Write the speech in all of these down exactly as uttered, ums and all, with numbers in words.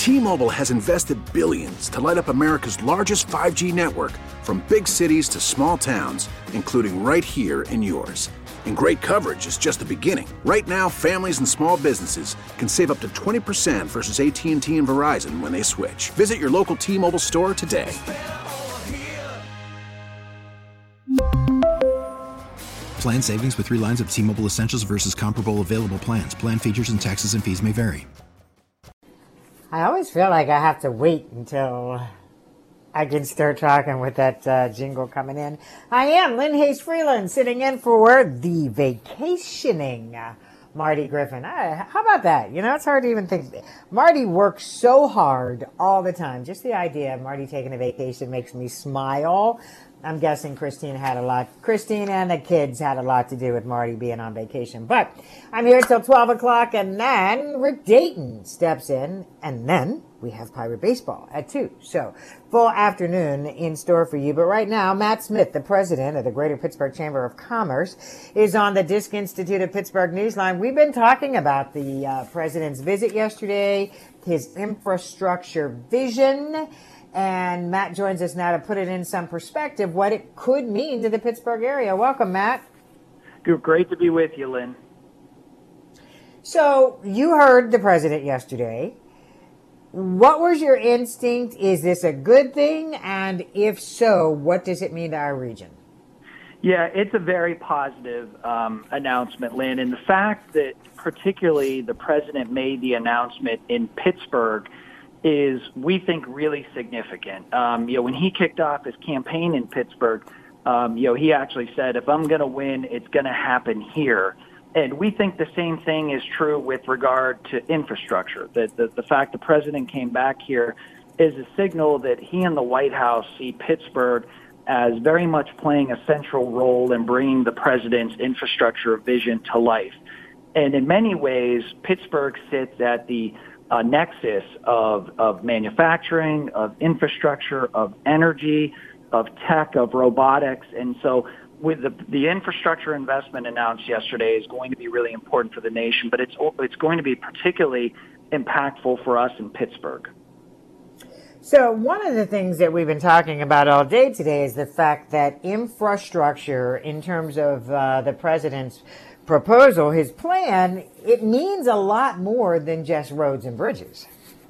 T-Mobile has invested billions to light up America's largest five G network, from big cities to small towns, including right here in yours. And great coverage is just the beginning. Right now, families and small businesses can save up to twenty percent versus A T and T and Verizon when they switch. Visit your local T-Mobile store today. Plan savings with three lines of T-Mobile Essentials versus comparable available plans. Plan features and taxes and fees may vary. I always feel like I have to wait until I can start talking with that uh, jingle coming in. I am Lynn Hayes Freeland, sitting in for the vacationing uh, Marty Griffin. I, how about that? You know, it's hard to even think. Marty works so hard all the time. Just the idea of Marty taking a vacation makes me smile. I'm guessing Christine had a lot, Christine and the kids had a lot to do with Marty being on vacation. But I'm here till twelve o'clock, and then Rick Dayton steps in, and then we have Pirate Baseball at two. So full afternoon in store for you. But right now, Matt Smith, the president of the Greater Pittsburgh Chamber of Commerce, is on the Disc Institute of Pittsburgh Newsline. We've been talking about the uh, president's visit yesterday, his infrastructure vision. And Matt joins us now to put it in some perspective, what it could mean to the Pittsburgh area. Welcome, Matt. Great to be with you, Lynn. So you heard the president yesterday. What was your instinct? Is this a good thing? And if so, what does it mean to our region? Yeah, it's a very positive um, announcement, Lynn. And the fact that particularly the president made the announcement in Pittsburgh is, we think, really significant. Um, you know, when he kicked off his campaign in Pittsburgh, um, you know, he actually said, if I'm going to win, it's going to happen here. And we think the same thing is true with regard to infrastructure. That the, the fact the president came back here is a signal that he and the White House see Pittsburgh as very much playing a central role in bringing the president's infrastructure vision to life. And in many ways, Pittsburgh sits at the a nexus of, of manufacturing, of infrastructure, of energy, of tech, of robotics. And so with the, the infrastructure investment announced yesterday is going to be really important for the nation, but it's, it's going to be particularly impactful for us in Pittsburgh. So one of the things that we've been talking about all day today is the fact that infrastructure, in terms of uh, the president's proposal, his plan, it means a lot more than just roads and bridges.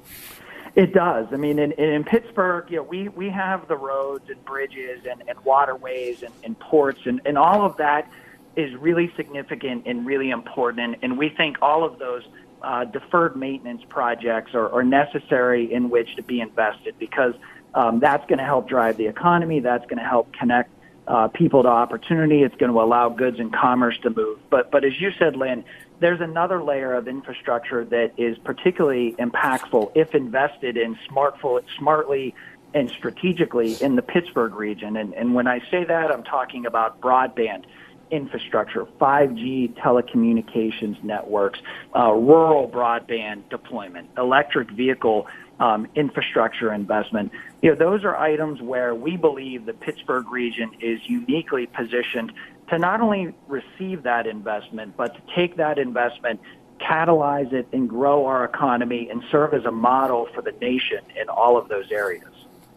It does. I mean, in, in Pittsburgh, you know, we, we have the roads and bridges and, and waterways and, and ports, and, and all of that is really significant and really important. And, and we think all of those uh, deferred maintenance projects are, are necessary in which to be invested, because um, that's going to help drive the economy. That's going to help connect Uh, people to opportunity. It's going to allow goods and commerce to move. But but as you said, Lynn, there's another layer of infrastructure that is particularly impactful if invested in smartful, smartly and strategically in the Pittsburgh region. And, and when I say that, I'm talking about broadband infrastructure, five G telecommunications networks, uh, rural broadband deployment, electric vehicle um, infrastructure investment. You know, those are items where we believe the Pittsburgh region is uniquely positioned to not only receive that investment, but to take that investment, catalyze it, and grow our economy and serve as a model for the nation in all of those areas.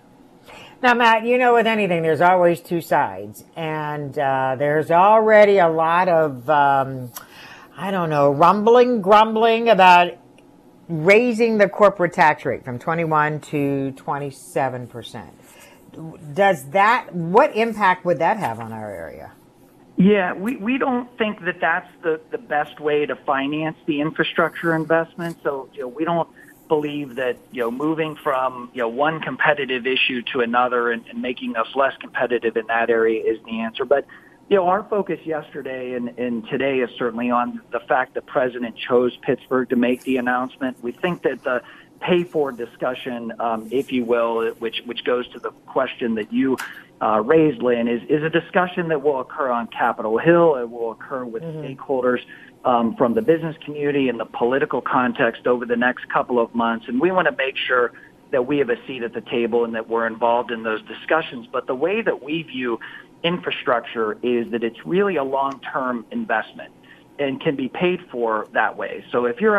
Now, Matt, you know, with anything, there's always two sides. And uh, there's already a lot of, um, I don't know, rumbling, grumbling about raising the corporate tax rate from twenty-one to twenty-seven percent. Does that, what impact would that have on our area? Yeah, we, we don't think that that's the, the best way to finance the infrastructure investment. So, you know, we don't believe that, you know, moving from, you know, one competitive issue to another and, and making us less competitive in that area is the answer. But, you know, our focus yesterday and, and today is certainly on the fact the president chose Pittsburgh to make the announcement. We think that the pay-for discussion, um, if you will, which which goes to the question that you uh, raised, Lynn, is, is a discussion that will occur on Capitol Hill. It will occur with mm-hmm. stakeholders um, from the business community and the political context over the next couple of months. And we want to make sure that we have a seat at the table and that we're involved in those discussions. But the way that we view infrastructure is that it's really a long-term investment and can be paid for that way. So if you're a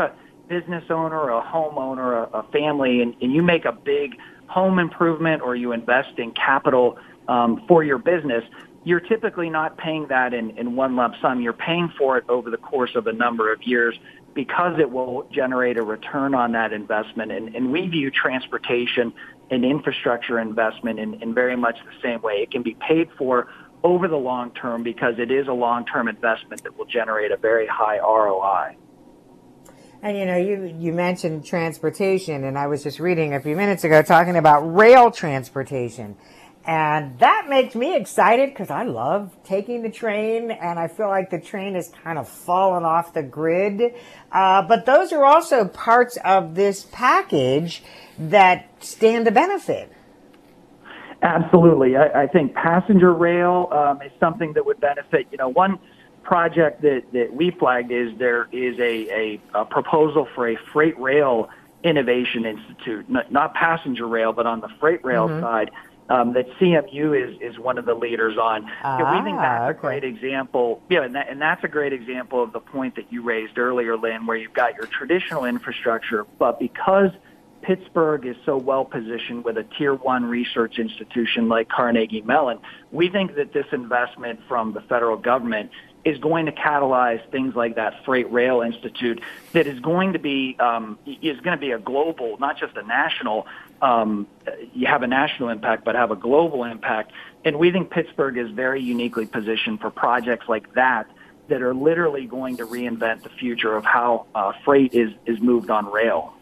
business owner, a homeowner, a, a family, and, and you make a big home improvement or you invest in capital um, for your business, you're typically not paying that in, in one lump sum. You're paying for it over the course of a number of years because it will generate a return on that investment. And, and we view transportation and infrastructure investment in, in very much the same way. It can be paid for over the long term because it is a long-term investment that will generate a very high R O I. And, you know, you, you mentioned transportation, and I was just reading a few minutes ago talking about rail transportation. And that makes me excited because I love taking the train, and I feel like the train has kind of fallen off the grid. Uh, but those are also parts of this package that stand to benefit. Absolutely. I, I think passenger rail um, is something that would benefit. You know, one project that, that we flagged is there is a, a, a proposal for a freight rail innovation institute, not, not passenger rail, but on the freight rail mm-hmm. side. Um, that C M U is, is one of the leaders on. Ah, you know, we think that's okay. a great example. Yeah, and, that, and that's a great example of the point that you raised earlier, Lynn, where you've got your traditional infrastructure, but because Pittsburgh is so well positioned with a tier one research institution like Carnegie Mellon, we think that this investment from the federal government is going to catalyze things like that Freight Rail Institute that is going to be um, is going to be a global, not just a national. Um, you have a national impact, but have a global impact. And we think Pittsburgh is very uniquely positioned for projects like that that are literally going to reinvent the future of how uh, freight is is moved on rail.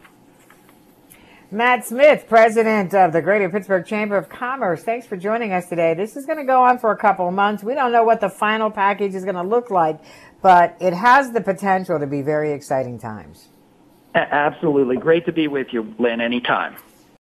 Matt Smith, president of the Greater Pittsburgh Chamber of Commerce. Thanks for joining us today. This is going to go on for a couple of months. We don't know what the final package is going to look like, but it has the potential to be very exciting times. Absolutely. Great to be with you, Lynn, anytime.